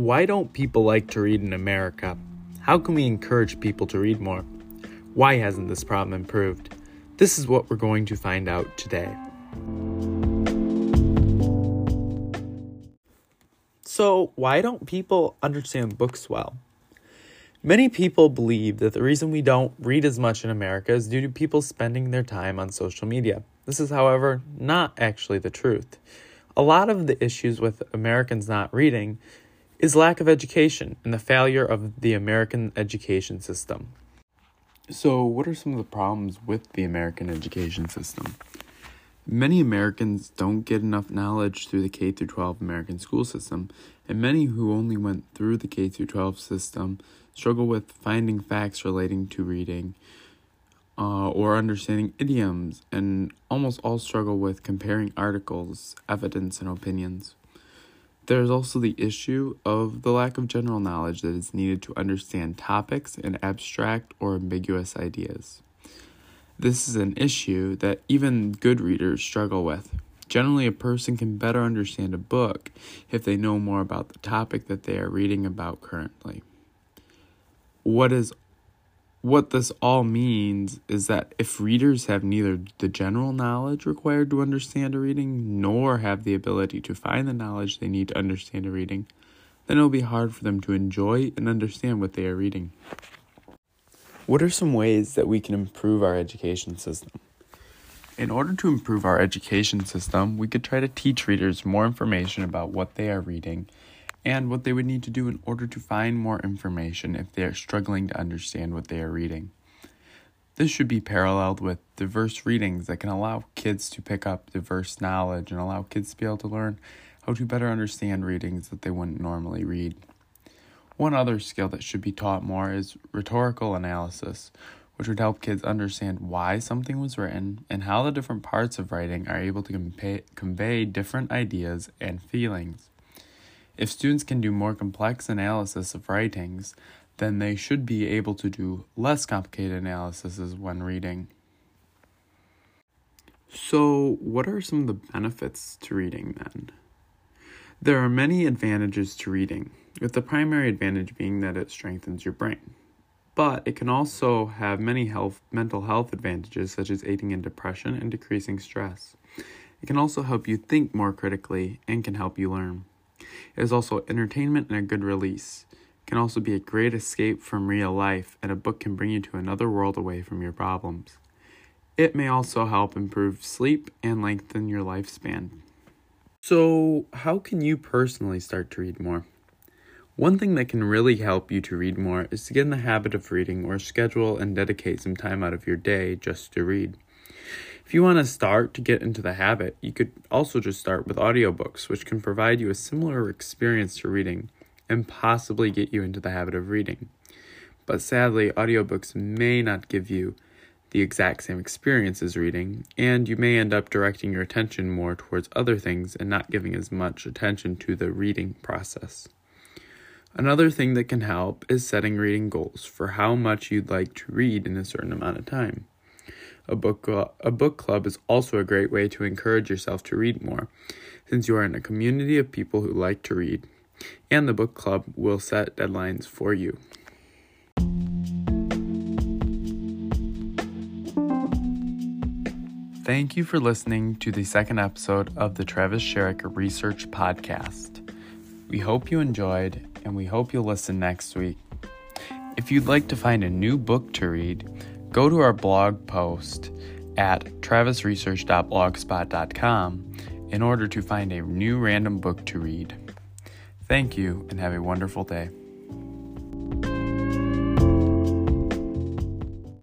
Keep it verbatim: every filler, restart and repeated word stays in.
Why don't people like to read in America? How can we encourage people to read more? Why hasn't this problem improved? This is what we're going to find out today. So, why don't people understand books well? Many people believe that the reason we don't read as much in America is due to people spending their time on social media. This is, however, not actually the truth. A lot of the issues with Americans not reading is lack of education and the failure of the American education system. So, what are some of the problems with the American education system? Many Americans don't get enough knowledge through the K through twelve American school system, and many who only went through the K through twelve system struggle with finding facts relating to reading uh, or understanding idioms, and almost all struggle with comparing articles, evidence, and opinions. There's also the issue of the lack of general knowledge that is needed to understand topics and abstract or ambiguous ideas. This is an issue that even good readers struggle with. Generally, a person can better understand a book if they know more about the topic that they are reading about currently. What is What this all means is that if readers have neither the general knowledge required to understand a reading, nor have the ability to find the knowledge they need to understand a reading, then it will be hard for them to enjoy and understand what they are reading. What are some ways that we can improve our education system? In order to improve our education system, we could try to teach readers more information about what they are reading and what they would need to do in order to find more information if they are struggling to understand what they are reading. This should be paralleled with diverse readings that can allow kids to pick up diverse knowledge and allow kids to be able to learn how to better understand readings that they wouldn't normally read. One other skill that should be taught more is rhetorical analysis, which would help kids understand why something was written and how the different parts of writing are able to convey, convey different ideas and feelings. If students can do more complex analysis of writings, then they should be able to do less complicated analyses when reading. So, what are some of the benefits to reading then? There are many advantages to reading, with the primary advantage being that it strengthens your brain. But it can also have many health, mental health advantages, such as aiding in depression and decreasing stress. It can also help you think more critically and can help you learn. It is also entertainment and a good release. It can also be a great escape from real life, and a book can bring you to another world away from your problems. It may also help improve sleep and lengthen your lifespan. So, how can you personally start to read more? One thing that can really help you to read more is to get in the habit of reading or schedule and dedicate some time out of your day just to read. If you want to start to get into the habit, you could also just start with audiobooks, which can provide you a similar experience to reading and possibly get you into the habit of reading. But sadly, audiobooks may not give you the exact same experience as reading, and you may end up directing your attention more towards other things and not giving as much attention to the reading process. Another thing that can help is setting reading goals for how much you'd like to read in a certain amount of time. A book, uh, a book club is also a great way to encourage yourself to read more, since you are in a community of people who like to read, and the book club will set deadlines for you. Thank you for listening to the second episode of the Travis Sherrick Research Podcast. We hope you enjoyed, and we hope you'll listen next week. If you'd like to find a new book to read, go to our blog post at travis research dot blogspot dot com in order to find a new random book to read. Thank you, and have a wonderful day.